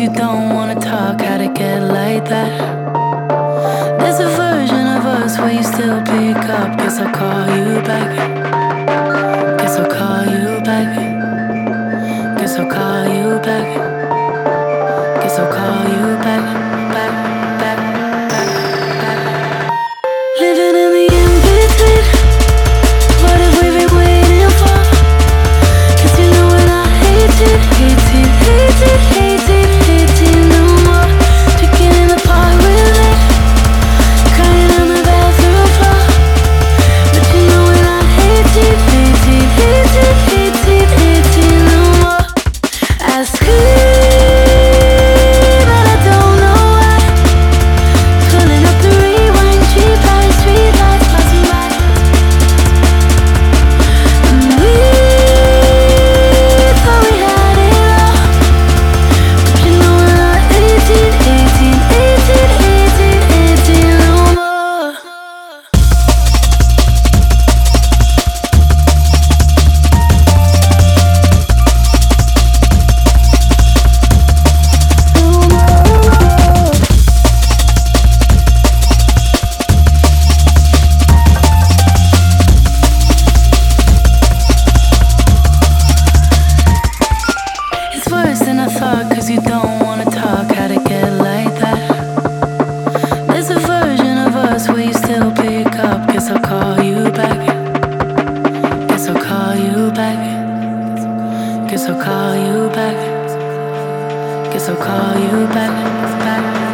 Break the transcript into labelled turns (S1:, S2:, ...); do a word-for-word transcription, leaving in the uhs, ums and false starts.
S1: you don't wanna talk, how'd it get like that? There's a version of us where you still pick up. Guess I'll call you back. Guess I'll call you back. Guess I'll call you back. Guess I'll call you back. Back, back, back, back. Living in the in-between. What have we been waiting for? Cause you know when I hate it, hate it, hate it, hate it, hate it no more. Drinking in the park with me, crying on the bathroom floor. But you know when I hate it, hate it, hate it, hate it, hate it no more. I scream but I don't know why. Pulling up the rewind, cheap lights, street lights passing by. And we thought we had it all. But you know when I eighteen, eighteen, eighteen, eighteen, eighteen no more. It's worse than I thought, cause you don't wanna talk, how'd it get like that? There's a version of us where you still pick up. Guess I'll call you back. Guess I'll call you back. Guess I'll call you back. Guess I'll call you back. Back.